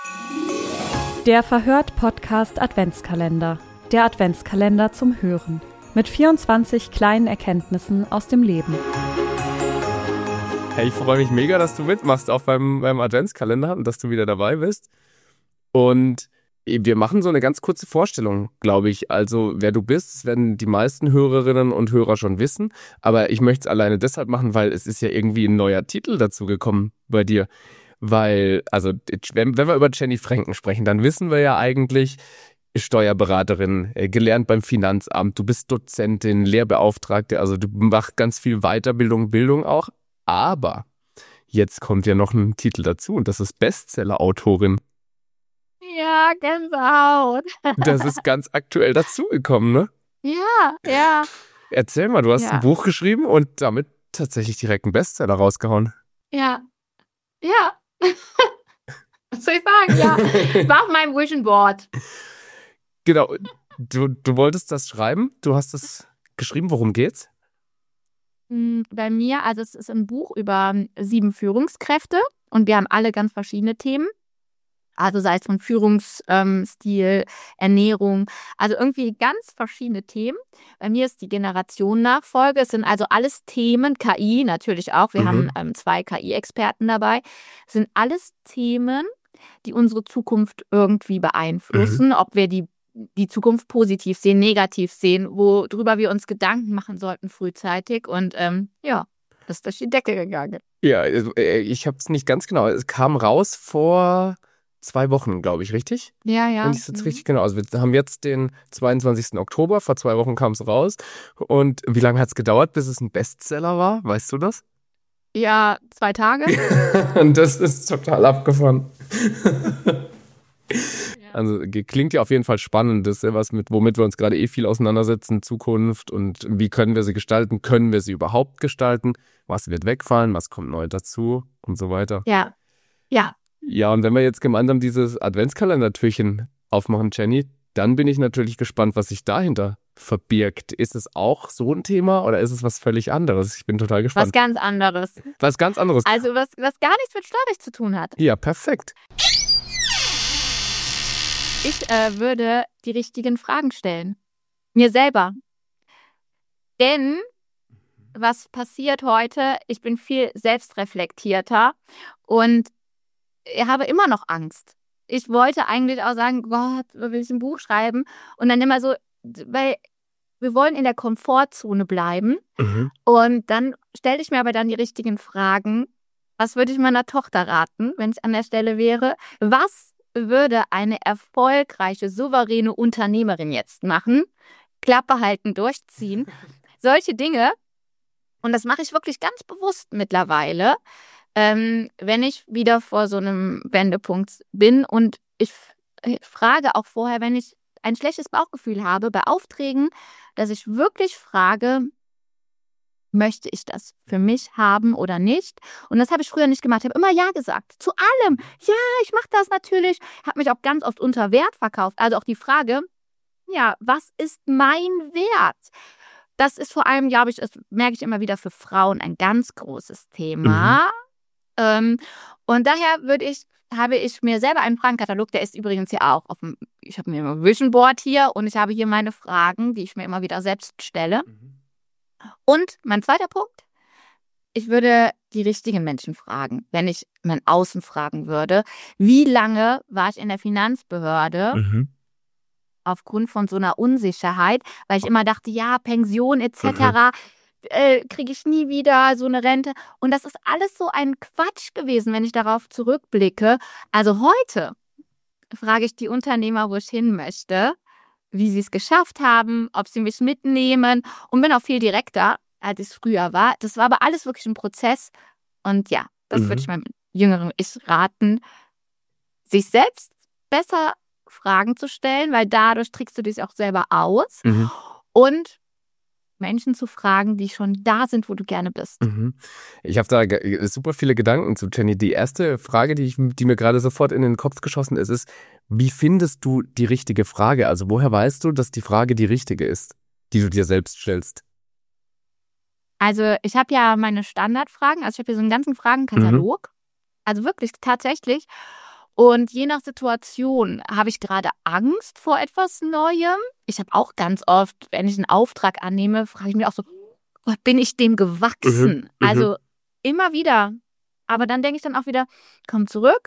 Der Verhört-Podcast Adventskalender. Der Adventskalender zum Hören. Mit 24 kleinen Erkenntnissen aus dem Leben. Hey, ich freue mich mega, dass du mitmachst auch beim Adventskalender und dass du wieder dabei bist. Und wir machen so eine ganz kurze Vorstellung, glaube ich. Also, wer du bist, das werden die meisten Hörerinnen und Hörer schon wissen. Aber ich möchte es alleine deshalb machen, weil es ist ja irgendwie ein neuer Titel dazu gekommen bei dir. Weil, also, wenn wir über Jenny Franken sprechen, dann wissen wir ja eigentlich, Steuerberaterin, gelernt beim Finanzamt, du bist Dozentin, Lehrbeauftragte, also du machst ganz viel Weiterbildung, Bildung auch. Aber jetzt kommt ja noch ein Titel dazu und das ist Bestseller-Autorin. Ja, Gänsehaut. Das ist ganz aktuell dazugekommen, ne? Ja. Erzähl mal, du hast ein Buch geschrieben und damit tatsächlich direkt einen Bestseller rausgehauen. Ja. Was soll ich sagen? Ja. War auf meinem Vision Board. Genau, du wolltest das schreiben, du hast es geschrieben, worum geht's? Bei mir, also es ist ein Buch über 7 Führungskräfte und wir haben alle ganz verschiedene Themen. Also sei es von Führungsstil, Ernährung, also irgendwie ganz verschiedene Themen. Bei mir ist die Generationennachfolge, es sind also alles Themen, KI natürlich auch, wir haben 2 KI-Experten dabei. Es sind alles Themen, die unsere Zukunft irgendwie beeinflussen, ob wir die Zukunft positiv sehen, negativ sehen, worüber wir uns Gedanken machen sollten frühzeitig und das ist durch die Decke gegangen. Ja, also, ich habe es nicht ganz genau, es kam raus vor 2 Wochen, glaube ich, richtig? Ja. Und ich jetzt richtig genau. Also wir haben jetzt den 22. Oktober, vor 2 Wochen kam es raus. Und wie lange hat es gedauert, bis es ein Bestseller war? Weißt du das? Ja, 2 Tage. Und das ist total abgefahren. Also klingt ja auf jeden Fall spannend. Das ist ja was, womit wir uns gerade viel auseinandersetzen, Zukunft und wie können wir sie gestalten? Können wir sie überhaupt gestalten? Was wird wegfallen? Was kommt neu dazu? Und so weiter. Ja. Ja, und wenn wir jetzt gemeinsam dieses Adventskalendertürchen aufmachen, Jenny, dann bin ich natürlich gespannt, was sich dahinter verbirgt. Ist es auch so ein Thema oder ist es was völlig anderes? Ich bin total gespannt. Was ganz anderes. Was ganz anderes. Also was gar nichts mit Steuerrecht zu tun hat. Ja, perfekt. Ich würde die richtigen Fragen stellen. Mir selber. Denn was passiert heute? Ich bin viel selbstreflektierter und ich habe immer noch Angst. Ich wollte eigentlich auch sagen, Gott, will ich ein Buch schreiben? Und dann immer so, weil wir wollen in der Komfortzone bleiben. Und dann stelle ich mir aber dann die richtigen Fragen. Was würde ich meiner Tochter raten, wenn ich an der Stelle wäre? Was würde eine erfolgreiche, souveräne Unternehmerin jetzt machen? Klappe halten, durchziehen. Solche Dinge. Und das mache ich wirklich ganz bewusst mittlerweile. Wenn ich wieder vor so einem Wendepunkt bin und ich frage auch vorher, wenn ich ein schlechtes Bauchgefühl habe bei Aufträgen, dass ich wirklich frage, möchte ich das für mich haben oder nicht? Und das habe ich früher nicht gemacht. Ich habe immer Ja gesagt. Zu allem. Ja, ich mache das natürlich. Habe mich auch ganz oft unter Wert verkauft. Also auch die Frage, ja, was ist mein Wert? Das ist vor allem, glaube ich, das merke ich immer wieder für Frauen ein ganz großes Thema. Und daher habe ich mir selber einen Fragenkatalog, der ist übrigens hier auch ich habe mir ein Vision Board hier und ich habe hier meine Fragen, die ich mir immer wieder selbst stelle. Und mein zweiter Punkt, ich würde die richtigen Menschen fragen, wenn ich mein Außen fragen würde, wie lange war ich in der Finanzbehörde aufgrund von so einer Unsicherheit, weil ich immer dachte, ja, Pension etc., kriege ich nie wieder so eine Rente. Und das ist alles so ein Quatsch gewesen, wenn ich darauf zurückblicke. Also heute frage ich die Unternehmer, wo ich hin möchte, wie sie es geschafft haben, ob sie mich mitnehmen und bin auch viel direkter, als ich es früher war. Das war aber alles wirklich ein Prozess. Und ja, das würde ich meinem jüngeren Ich raten, sich selbst besser Fragen zu stellen, weil dadurch trickst du dich auch selber aus. Und Menschen zu fragen, die schon da sind, wo du gerne bist. Ich habe da super viele Gedanken zu, Jenny. Die erste Frage, die mir gerade sofort in den Kopf geschossen ist, wie findest du die richtige Frage? Also woher weißt du, dass die Frage die richtige ist, die du dir selbst stellst? Also ich habe ja meine Standardfragen, also ich habe hier so einen ganzen Fragenkatalog. Also wirklich, tatsächlich. Und je nach Situation habe ich gerade Angst vor etwas Neuem. Ich habe auch ganz oft, wenn ich einen Auftrag annehme, frage ich mich auch so, Gott, bin ich dem gewachsen? Also immer wieder. Aber dann denke ich dann auch wieder, komm zurück.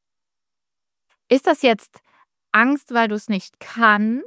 Ist das jetzt Angst, weil du es nicht kannst?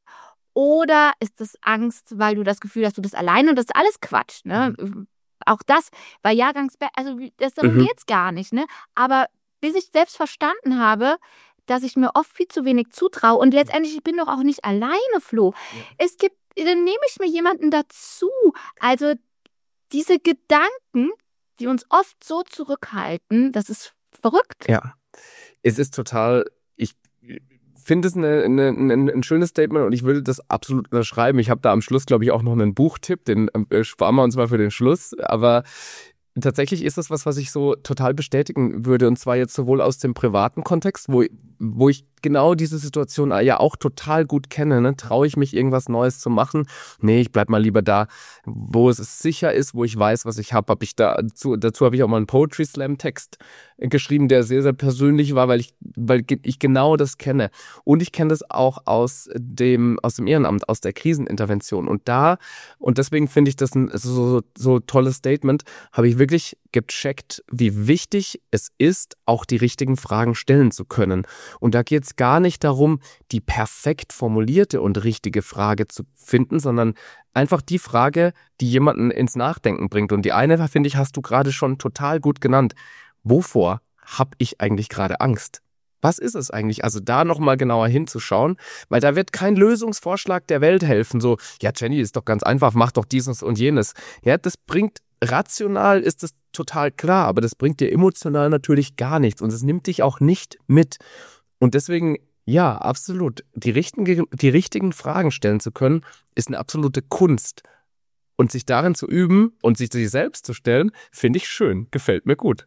Oder ist es Angst, weil du das Gefühl hast, du bist alleine? Und das ist alles Quatsch, ne? Auch das bei darum geht es gar nicht, ne? Aber bis ich selbst verstanden habe, dass ich mir oft viel zu wenig zutraue und letztendlich, ich bin doch auch nicht alleine, Flo. Ja. Dann nehme ich mir jemanden dazu. Also diese Gedanken, die uns oft so zurückhalten, das ist verrückt. Ja, es ist total, ich finde es ein schönes Statement und ich würde das absolut unterschreiben. Ich habe da am Schluss, glaube ich, auch noch einen Buchtipp, den sparen wir uns mal für den Schluss, aber tatsächlich ist das was ich so total bestätigen würde, und zwar jetzt sowohl aus dem privaten Kontext, wo ich genau diese Situation ja auch total gut kenne, ne? Traue ich mich, irgendwas Neues zu machen? Nee, ich bleib mal lieber da, wo es sicher ist, wo ich weiß, was ich habe. Dazu habe ich auch mal einen Poetry Slam Text geschrieben, der sehr, sehr persönlich war, weil ich genau das kenne. Und ich kenne das auch aus dem Ehrenamt, aus der Krisenintervention. Und deswegen finde ich das ein so tolles Statement, habe ich wirklich gecheckt, wie wichtig es ist, auch die richtigen Fragen stellen zu können. Und da geht es gar nicht darum, die perfekt formulierte und richtige Frage zu finden, sondern einfach die Frage, die jemanden ins Nachdenken bringt. Und die eine, finde ich, hast du gerade schon total gut genannt. Wovor habe ich eigentlich gerade Angst? Was ist es eigentlich? Also da nochmal genauer hinzuschauen, weil da wird kein Lösungsvorschlag der Welt helfen. So, ja Jenny, ist doch ganz einfach, mach doch dieses und jenes. Ja, das bringt, rational ist es total klar, aber das bringt dir emotional natürlich gar nichts und es nimmt dich auch nicht mit. Und deswegen, ja, absolut, die richtigen Fragen stellen zu können, ist eine absolute Kunst. Und sich darin zu üben und sich selbst zu stellen, finde ich schön, gefällt mir gut.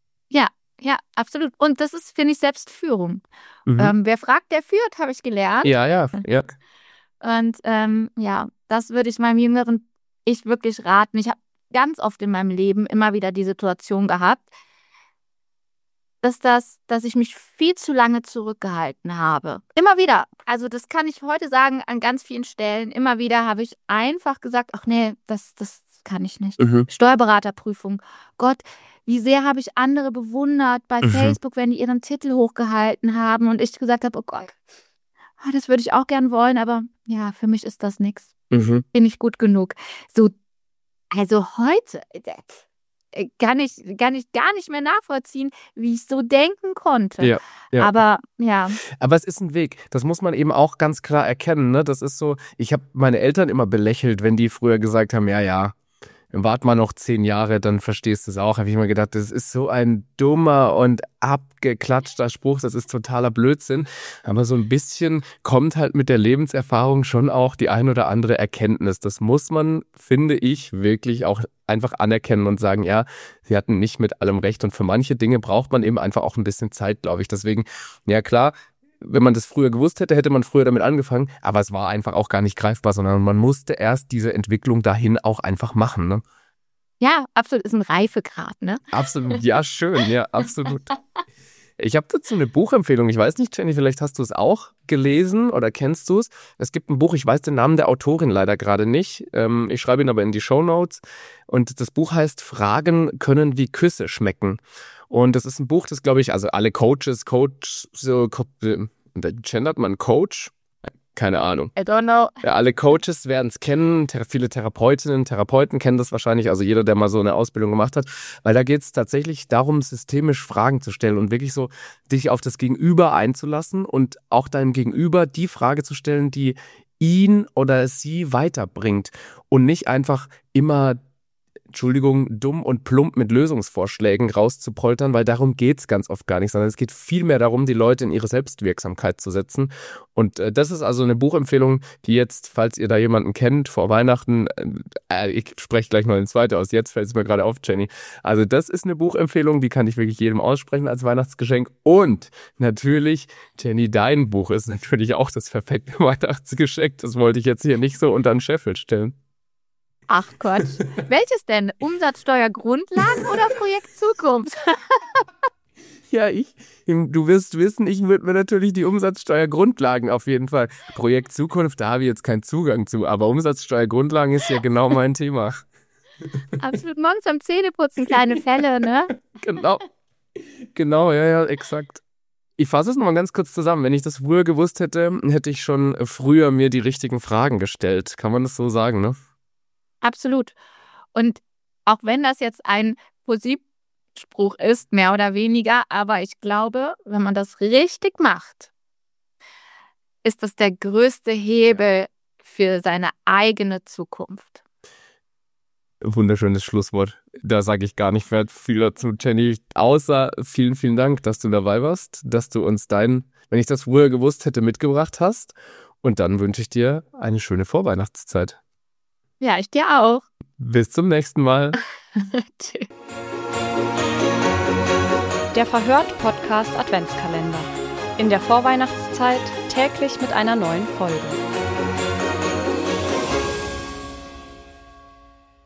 Ja, absolut. Und das ist, finde ich, Selbstführung. Wer fragt, der führt, habe ich gelernt. Ja. Und das würde ich meinem jüngeren Ich wirklich raten. Ich habe ganz oft in meinem Leben immer wieder die Situation gehabt, dass ich mich viel zu lange zurückgehalten habe. Immer wieder. Also das kann ich heute sagen an ganz vielen Stellen. Immer wieder habe ich einfach gesagt, ach nee, das kann ich nicht. Steuerberaterprüfung. Gott, wie sehr habe ich andere bewundert bei Facebook, wenn die ihren Titel hochgehalten haben und ich gesagt habe, oh Gott, das würde ich auch gern wollen, aber ja, für mich ist das nichts. Bin ich gut genug. So, also heute kann ich gar nicht mehr nachvollziehen, wie ich so denken konnte. Ja. Aber ja. Aber es ist ein Weg. Das muss man eben auch ganz klar erkennen. Ne? Das ist so, ich habe meine Eltern immer belächelt, wenn die früher gesagt haben, ja, wart mal noch 10 Jahre, dann verstehst du es auch. Habe ich mir gedacht, das ist so ein dummer und abgeklatschter Spruch, das ist totaler Blödsinn. Aber so ein bisschen kommt halt mit der Lebenserfahrung schon auch die ein oder andere Erkenntnis. Das muss man, finde ich, wirklich auch einfach anerkennen und sagen, ja, sie hatten nicht mit allem recht. Und für manche Dinge braucht man eben einfach auch ein bisschen Zeit, glaube ich. Deswegen, ja klar, wenn man das früher gewusst hätte, hätte man früher damit angefangen. Aber es war einfach auch gar nicht greifbar, sondern man musste erst diese Entwicklung dahin auch einfach machen. Ne? Ja, absolut. Ist ein Reifegrad, ne? Absolut. Ja, schön. Ja, absolut. Ich habe dazu eine Buchempfehlung. Ich weiß nicht, Jenny, vielleicht hast du es auch gelesen oder kennst du es. Es gibt ein Buch, ich weiß den Namen der Autorin leider gerade nicht. Ich schreibe ihn aber in die Shownotes. Und das Buch heißt Fragen können wie Küsse schmecken. Und das ist ein Buch, das, glaube ich, also alle gendert man Coach? Keine Ahnung. I don't know. Ja, alle Coaches werden es kennen, viele Therapeutinnen, Therapeuten kennen das wahrscheinlich, also jeder, der mal so eine Ausbildung gemacht hat, weil da geht es tatsächlich darum, systemisch Fragen zu stellen und wirklich so dich auf das Gegenüber einzulassen und auch deinem Gegenüber die Frage zu stellen, die ihn oder sie weiterbringt und nicht einfach immer dumm und plump mit Lösungsvorschlägen rauszupoltern, weil darum geht es ganz oft gar nicht, sondern es geht vielmehr darum, die Leute in ihre Selbstwirksamkeit zu setzen. Und das ist also eine Buchempfehlung, die jetzt, falls ihr da jemanden kennt, vor Weihnachten, ich spreche gleich noch den zweiten aus, jetzt fällt es mir gerade auf, Jenny. Also das ist eine Buchempfehlung, die kann ich wirklich jedem aussprechen als Weihnachtsgeschenk. Und natürlich, Jenny, dein Buch ist natürlich auch das perfekte Weihnachtsgeschenk. Das wollte ich jetzt hier nicht so unter den Scheffel stellen. Ach Gott. Welches denn? Umsatzsteuergrundlagen oder Projekt Zukunft? Ja, du wirst wissen, ich würde mir natürlich die Umsatzsteuergrundlagen auf jeden Fall. Projekt Zukunft, da habe ich jetzt keinen Zugang zu, aber Umsatzsteuergrundlagen ist ja genau mein Thema. Absolut, morgens am Zähneputzen, kleine Fälle, ne? Genau, ja, exakt. Ich fasse es nochmal ganz kurz zusammen. Wenn ich das früher gewusst hätte, hätte ich schon früher mir die richtigen Fragen gestellt. Kann man das so sagen, ne? Absolut. Und auch wenn das jetzt ein Musikspruch ist, mehr oder weniger, aber ich glaube, wenn man das richtig macht, ist das der größte Hebel für seine eigene Zukunft. Wunderschönes Schlusswort. Da sage ich gar nicht mehr viel dazu, Jenny. Außer vielen, vielen Dank, dass du dabei warst, dass du uns wenn ich das früher gewusst hätte, mitgebracht hast. Und dann wünsche ich dir eine schöne Vorweihnachtszeit. Ja, ich dir auch. Bis zum nächsten Mal. Tschüss. Der Verhört-Podcast Adventskalender. In der Vorweihnachtszeit täglich mit einer neuen Folge.